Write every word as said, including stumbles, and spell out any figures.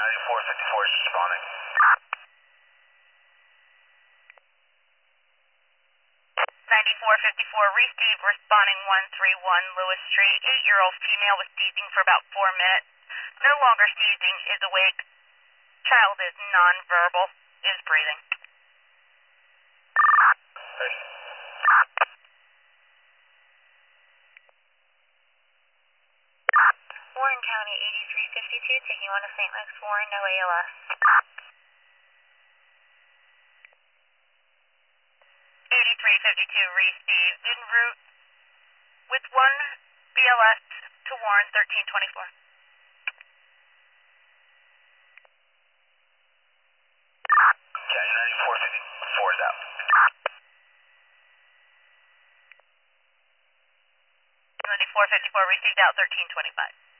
ninety-four fifty-four is responding. ninety-four fifty-four, receive responding one three one Lewis Street. Eight-year-old female was seizing for about four minutes. No longer seizing, is awake. Child is nonverbal, is breathing. Ready. Warren County eighty-three fifty-two, taking one to Saint Luke's Warren, no A L S. eighty-three fifty-two, received en route with one B L S to Warren thirteen twenty-four. County ninety-four fifty-four is out. ninety-four fifty-four, received out thirteen twenty-five.